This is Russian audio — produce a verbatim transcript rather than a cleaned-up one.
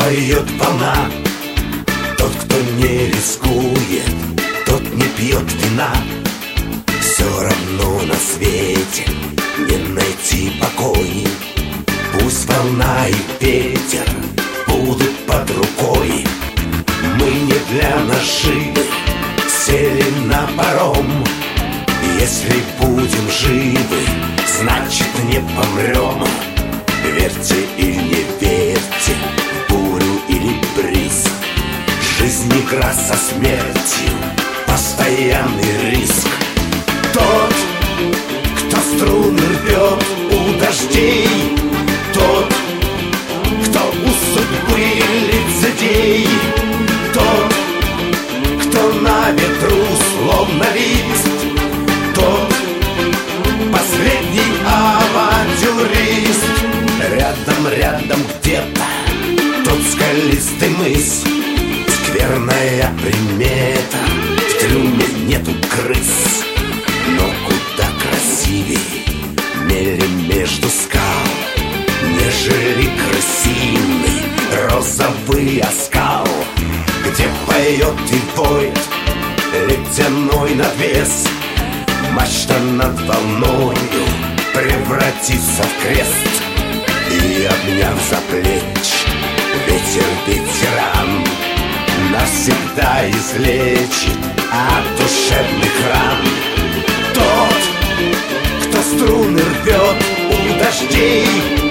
поет волна. Тот, кто не рискует, тот не пьет вина. Все равно на свете не найти покой. Пусть волна и ветер будут под рукой. Мы не для наживы сели на паром. Если будем живы, значит не помрем. Верьте или не верьте, бурю или бриз, жизнь игра со смертью, постоянный риск. Тот, кто струны рвет у дождей, тот, кто у судьбы лицедей, тот, кто на ветру словно лист, тот последний авантюрист. Рядом, рядом где-то тот скалистый мыс, скверная примета, в трюме нету крыс. Но куда красивей мели между скал, нежели крысиный розовый оскал, где поет и воет ледяной надвес. Мачта над волною превратится в крест, и, обняв за плечи, ветер ветеран навсегда излечит от душевных ран. Тот, кто струны рвет у дождей,